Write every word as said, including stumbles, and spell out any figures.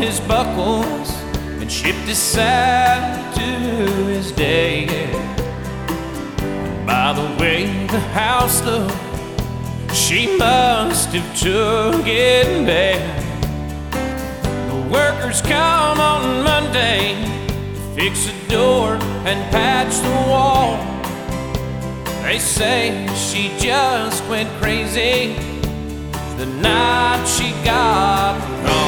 his buckles and shipped his saddle to his day. And by the way the house looked, she must have took it bad. The workers come on Monday to fix the door and patch the wall. They say she just went crazy the night she got the call.